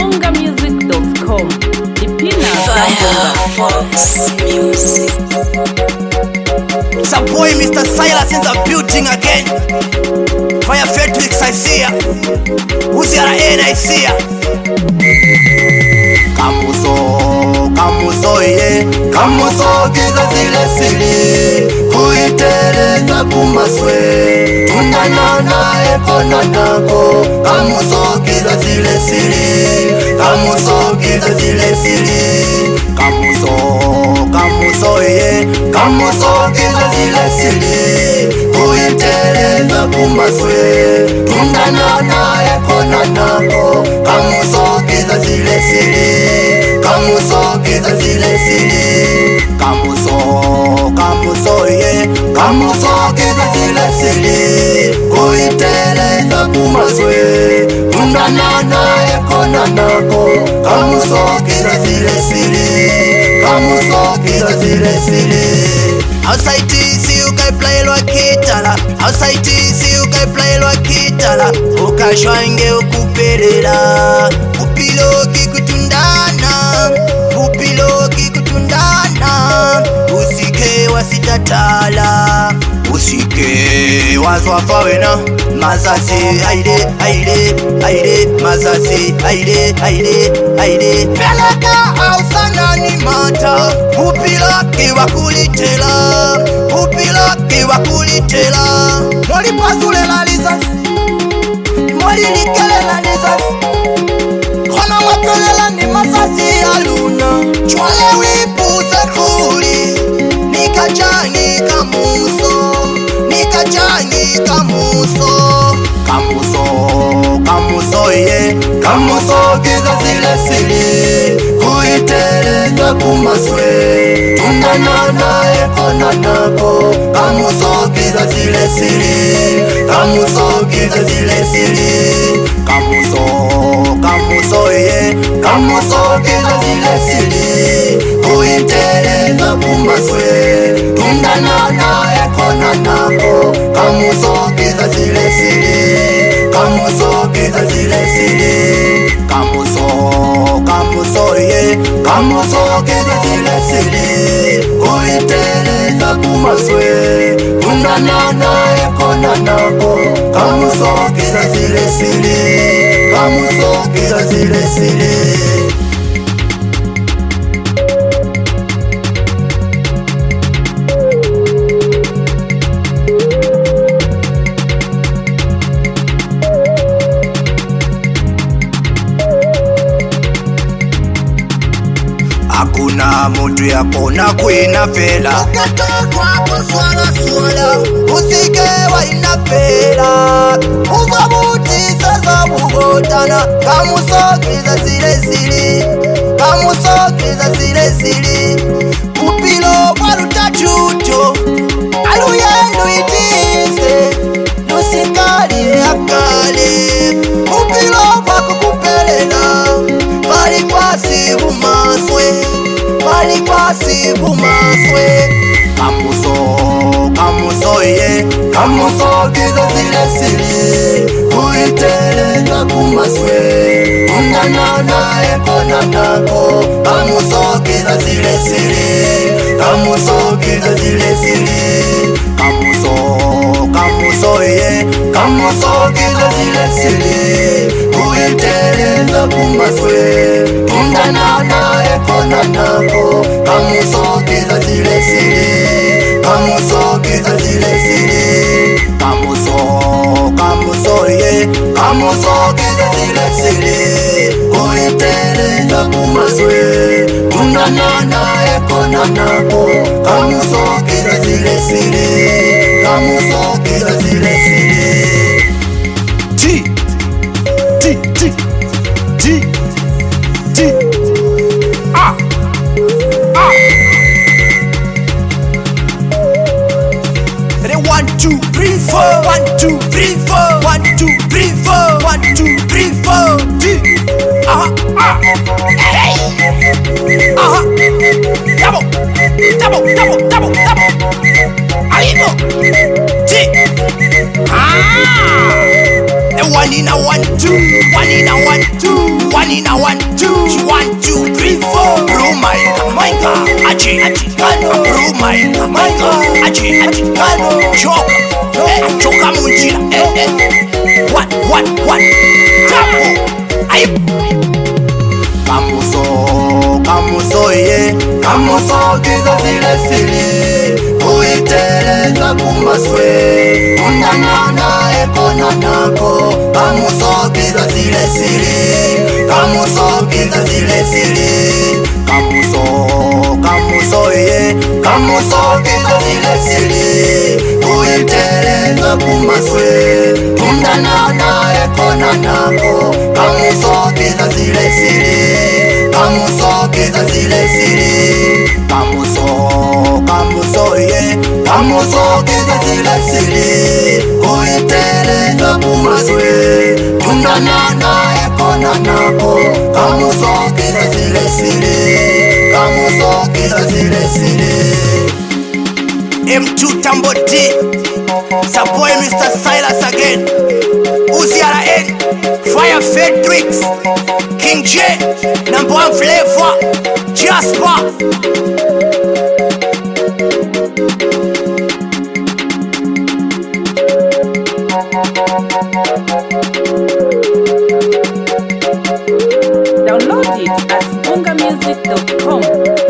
MangaMusic.com. Firefox Music. It's a boy Mr. Silas in the building again. Fire Felix I see ya. Who's your N I see ya. Kamuso ye. Kamuso giza zile siri. Kuiteleza kumaswe. Tunanana ekona nako. Kamuso giza zile siri. Kamuso giza zile siri. Kamuso ye. Kamuso giza zile siri. Kuiteleza kumaswe. Tunanana ekona nako. Kamuso giza zile siri. Kamuso giza zile siri. Kamuso ye. Kamuso giza zile siri. Kuiteleza kumaswe. Tunanana ekona nako. Kamuso giza zile siri. Kamuso giza zile siri. Outside si ukaiplayelwa kitala. Outside si ukaiplayelwa kitala. Ukashwange ukuperera. Upiloki kutundana. Upiloki kutundana. Usike wasitatala. Usike wazwafa wena. Mazasi aide. Mazasi aide. Peleka ausana ni mata. Upiloki wakulitela. Upiloki wakulitela. Moli pazule la lizas. Moli likele la lizas. Kona wakelela ni mazasi aluna. Chwale wipuze kuli. Nikajani kamuso. Nikajani kamuso. Kamuso ye. Kamuso giza zile siri. Kuiteleza kumaswe. Tunanana ekona nako. Kamuso giza zile siri. Kamuso giza zile siri. Kamuso ye. Kamuso giza zile siri. Kuiteleza kumaswe. Tunanana ekona nako. Kamuso giza zile siri. Kamuso giza zile siri. Kamuso ye. Kamuso giza zile siri. Kuiteleza kumaswe. Tunanana ekona nako. Kamuso giza zile siri. Kamuso giza zile siri. Hakuna mtu yakona kuina fela. Ukatakwa swala. Usike wa inafela. Uvabuti sasa ugotana. Kamuso giza zile siri. Kamuso giza zile siri. Upilo waluta chucho. Aluyenu itise. Nusikali akale. Upilo wakukupelela. Pali kwa sibu maswe. Pali kwa sibu maswe. Kamuso ye. Kamuso giza zile siri. Kuiteleza kumaswe. Tunanana ekona nako. Kamuso giza zile siri. Kamuso giza zile siri. Kamuso ye. Kamuso giza zile siri. Kuiteleza kumaswe. Tunanana ekona nako. Kamuso giza zile siri. Kamuso giza zile siri. Kamuso ye. Kamuso giza zile siri. Kuiteleza kumaswe. Tunanana ekona nako. Kamuso giza zile siri. Kamuso giza zile siri. One, two, three, four. 1, 2, 3, 4. 1, 2, 3, 4. 1, 2, 3, 4. Hey. Double. Arrivo. One in a 1, 2. One in a 1, 2. One in a 1, 2. 1, 2, 3, 4. Rumainga, aji kano. Rumainga, aji kano. Choka munjira. One. Tapo. Ayip. Kamuso ye. Kamuso giza zile siri. Uiteleza kumaswe. Undanana ekona nako. Kamuso giza zile siri. Kamuso giza zile siri. Kamuso ye. Kamuso giza zile siri. Uiteleza kumaswe. Undanana ekona nako. Kamuso giza zile siri. Kamuso giza zile siri. Kamuso ye. Kamuso giza zile siri. Uiteleza kumaswe. Tundanana ekona nako. Kamuso giza zile siri. Kamuso giza zile siri. M2 Tambo D. Saboy Mr. Silas again. Uzi RN. Fire Fedrix. King J. Number 1 flavor. Jasper. Download it at bungamusic.com.